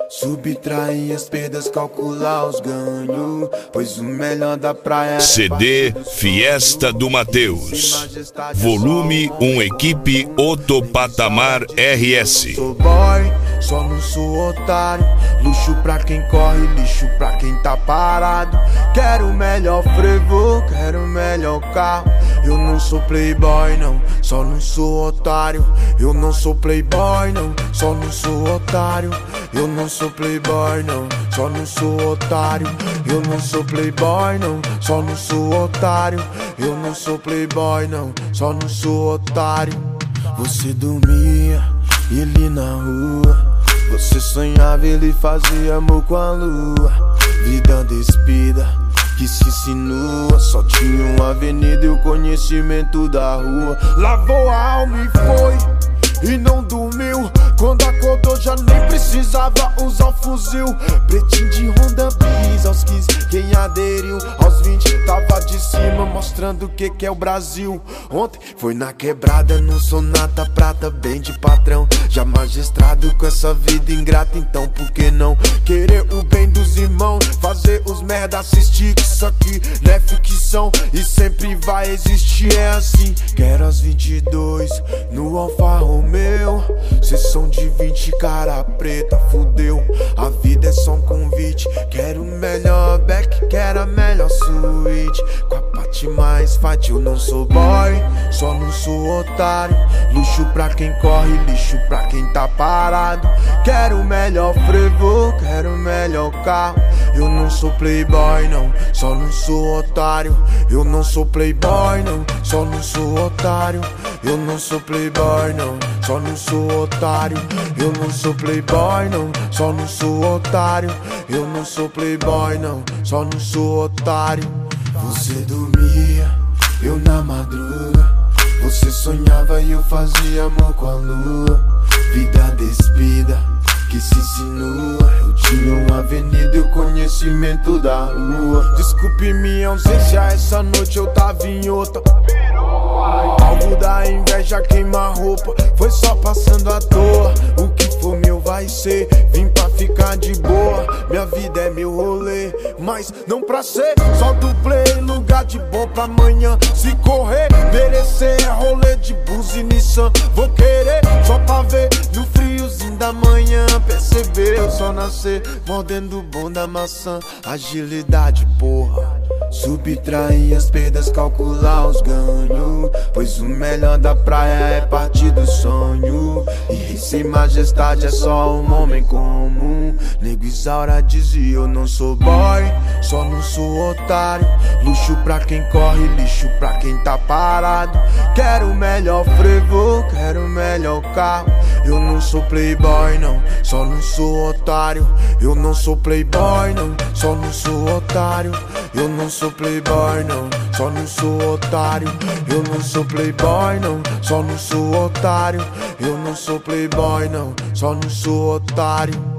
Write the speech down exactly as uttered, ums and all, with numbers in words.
Subtrair as perdas, calcular os ganhos, pois o melhor da praia é C D Fiesta do Mateus, volume um, equipe Outro Patamar R S. Sou boy, só não sou otário. Luxo pra quem corre, lixo pra quem tá parado. Quero o melhor frevo, quero o melhor carro. Eu não sou playboy não, só não sou otário. Eu não sou playboy não, só não sou otário. Eu não sou playboy não, só não sou otário. Eu não sou playboy não, só não sou otário. Eu não sou playboy não, só não sou otário. Você dormia, ele na rua. Você sonhava, ele fazia amor com a lua. Vida despida, que se insinua. Só tinha uma avenida e o conhecimento da rua. Lavou a alma e foi, e não dormiu. Quando acordou já nem precisava usar o fuzil. Pretinho de Honda Bis aos quinze, quem aderiu aos vinte tava de cima, mostrando o que que é o Brasil. Ontem foi na quebrada, no Sonata Prata, bem de patrão. Já magistrado com essa vida ingrata, então por que não querer o bem dos irmãos? Fazer os merda assistir, que isso aqui não é ficção e sempre vai existir, é assim. Quero as vinte e dois no Alfa Romeo. Cês são de vinte, cara preta, fudeu. A vida é só um convite. Quero o melhor back, quero a melhor suíte, com a parte mais fight. Eu não sou boy, só não sou otário. Luxo pra quem corre, lixo pra quem tá parado. Quero o melhor frevo, quero o melhor carro. Eu não sou playboy não, só não sou otário. Eu não sou playboy não, só não sou otário. Eu não sou playboy não, só não sou otário. Eu não sou playboy não, só não sou otário. Eu não sou playboy não, só não sou otário. Você dormia, eu na madruga. Você sonhava e eu fazia amor com a lua. Vida despida, que se insinua. Eu tinha uma avenida e o conhecimento da rua. Desculpe minha ausência, essa noite eu tava em outra. Alvo da inveja queima roupa, foi só passando à toa. O que for meu vai ser, vim pra ficar de boa. Minha vida é meu rolê, mas não pra ser só do play. Lugar de bom pra amanhã, se correr, merecer é rolê de Bus e Nissan. Vou querer só pra ver no friozinho da manhã. Perceber eu só nascer mordendo o bom da maçã. Agilidade, porra. Subtrair as perdas, calcular os ganhos, pois o melhor da praia é partir do sonho. E rei sem majestade é só um homem comum. Nego Isaura dizia, eu não sou boy, só não sou otário. Luxo pra quem corre, lixo pra quem tá parado. Quero o melhor frevo, quero o melhor carro. Eu não sou playboy não, só não sou otário. Eu não sou playboy não, só não sou otário. Eu não sou playboy não, só não sou otário. Eu não sou playboy não, só não sou otário. Eu não sou playboy não, só não sou otário.